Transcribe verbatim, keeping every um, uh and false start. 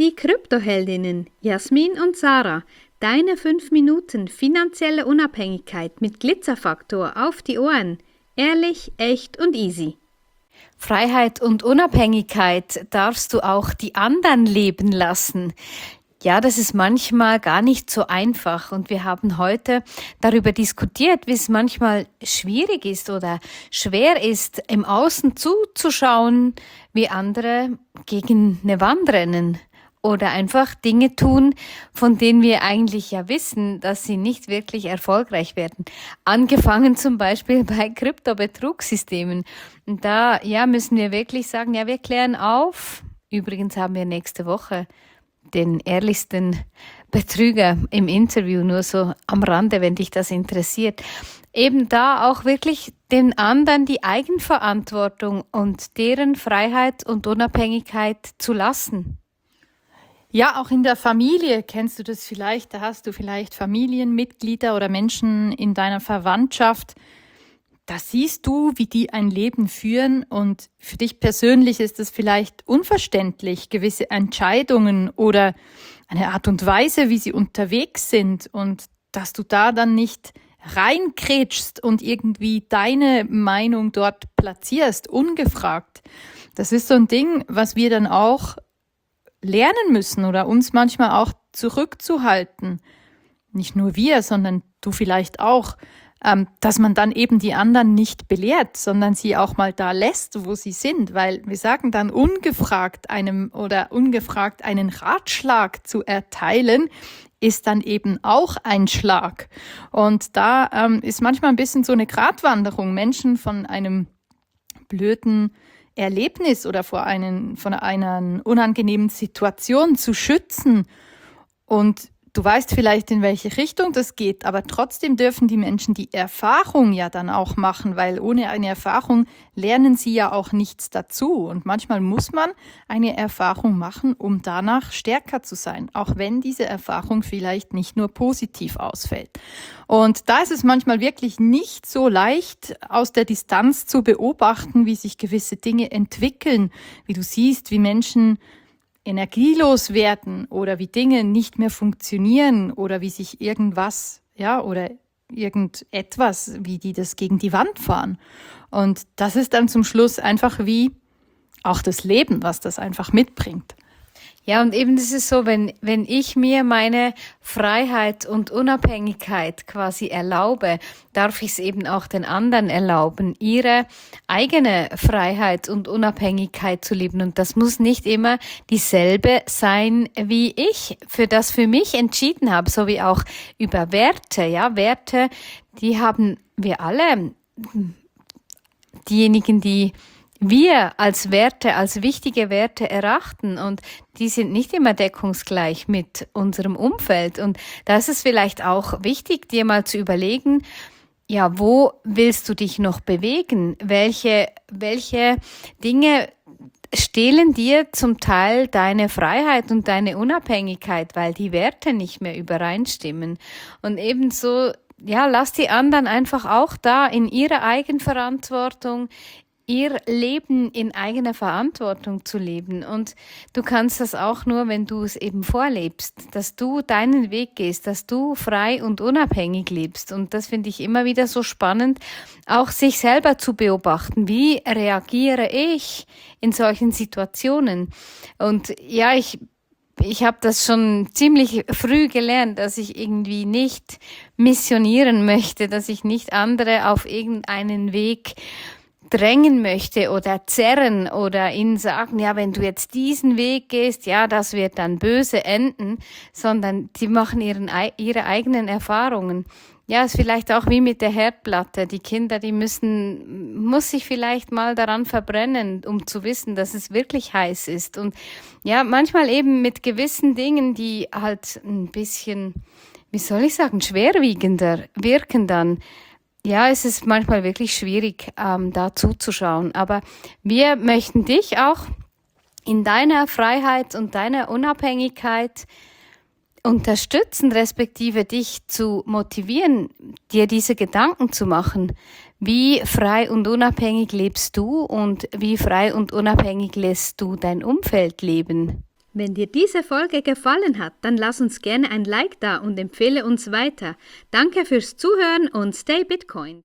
die Kryptoheldinnen Jasmin und Sarah. Deine fünf Minuten finanzielle Unabhängigkeit mit Glitzerfaktor auf die Ohren. Ehrlich, echt und easy. Freiheit und Unabhängigkeit darfst du auch die anderen leben lassen. Ja, das ist manchmal gar nicht so einfach und wir haben heute darüber diskutiert, wie es manchmal schwierig ist oder schwer ist, im Außen zuzuschauen, wie andere gegen eine Wand rennen oder einfach Dinge tun, von denen wir eigentlich ja wissen, dass sie nicht wirklich erfolgreich werden. Angefangen zum Beispiel bei Kryptobetrugssystemen. Und da ja müssen wir wirklich sagen, ja, wir klären auf. Übrigens haben wir nächste Woche den ehrlichsten Betrüger im Interview, nur so am Rande, wenn dich das interessiert. Eben da auch wirklich den anderen die Eigenverantwortung und deren Freiheit und Unabhängigkeit zu lassen. Ja, auch in der Familie kennst du das vielleicht. Da hast du vielleicht Familienmitglieder oder Menschen in deiner Verwandtschaft. Da siehst du, wie die ein Leben führen und für dich persönlich ist es vielleicht unverständlich, gewisse Entscheidungen oder eine Art und Weise, wie sie unterwegs sind und dass du da dann nicht reinkrätschst und irgendwie deine Meinung dort platzierst, ungefragt. Das ist so ein Ding, was wir dann auch lernen müssen oder uns manchmal auch zurückzuhalten. Nicht nur wir, sondern du vielleicht auch. Dass man dann eben die anderen nicht belehrt, sondern sie auch mal da lässt, wo sie sind, weil wir sagen dann ungefragt einem oder ungefragt einen Ratschlag zu erteilen, ist dann eben auch ein Schlag. Und da ähm, ist manchmal ein bisschen so eine Gratwanderung, Menschen von einem blöden Erlebnis oder vor einen, von einer unangenehmen Situation zu schützen. Und du weißt vielleicht, in welche Richtung das geht, aber trotzdem dürfen die Menschen die Erfahrung ja dann auch machen, weil ohne eine Erfahrung lernen sie ja auch nichts dazu. Und manchmal muss man eine Erfahrung machen, um danach stärker zu sein, auch wenn diese Erfahrung vielleicht nicht nur positiv ausfällt. Und da ist es manchmal wirklich nicht so leicht, aus der Distanz zu beobachten, wie sich gewisse Dinge entwickeln, wie du siehst, wie Menschen energielos werden oder wie Dinge nicht mehr funktionieren oder wie sich irgendwas, ja, oder irgendetwas, wie die das gegen die Wand fahren. Und das ist dann zum Schluss einfach wie auch das Leben, was das einfach mitbringt. Ja, und eben das ist so, wenn, wenn ich mir meine Freiheit und Unabhängigkeit quasi erlaube, darf ich es eben auch den anderen erlauben, ihre eigene Freiheit und Unabhängigkeit zu leben. Und das muss nicht immer dieselbe sein, wie ich für das für mich entschieden habe, so wie auch über Werte. Ja, Werte, die haben wir alle. Diejenigen, die wir als Werte, als wichtige Werte erachten und die sind nicht immer deckungsgleich mit unserem Umfeld. Und da ist es vielleicht auch wichtig, dir mal zu überlegen, ja, wo willst du dich noch bewegen? Welche, welche Dinge stehlen dir zum Teil deine Freiheit und deine Unabhängigkeit, weil die Werte nicht mehr übereinstimmen? Und ebenso, ja, lass die anderen einfach auch da in ihrer Eigenverantwortung, ihr Leben in eigener Verantwortung zu leben. Und du kannst das auch nur, wenn du es eben vorlebst, dass du deinen Weg gehst, dass du frei und unabhängig lebst. Und das finde ich immer wieder so spannend, auch sich selber zu beobachten. Wie reagiere ich in solchen Situationen? Und ja, ich Ich habe das schon ziemlich früh gelernt, dass ich irgendwie nicht missionieren möchte, dass ich nicht andere auf irgendeinen Weg drängen möchte oder zerren oder ihnen sagen, ja, wenn du jetzt diesen Weg gehst, ja, das wird dann böse enden, sondern die machen ihren, ihre eigenen Erfahrungen. Ja, ist vielleicht auch wie mit der Herdplatte. Die Kinder, die müssen, muss sich vielleicht mal daran verbrennen, um zu wissen, dass es wirklich heiß ist. Und ja, manchmal eben mit gewissen Dingen, die halt ein bisschen, wie soll ich sagen, schwerwiegender wirken dann. Ja, es ist manchmal wirklich schwierig, ähm, da zuzuschauen. Aber wir möchten dich auch in deiner Freiheit und deiner Unabhängigkeit unterstützen, respektive dich zu motivieren, dir diese Gedanken zu machen. Wie frei und unabhängig lebst du und wie frei und unabhängig lässt du dein Umfeld leben? Wenn dir diese Folge gefallen hat, dann lass uns gerne ein Like da und empfehle uns weiter. Danke fürs Zuhören und stay Bitcoin!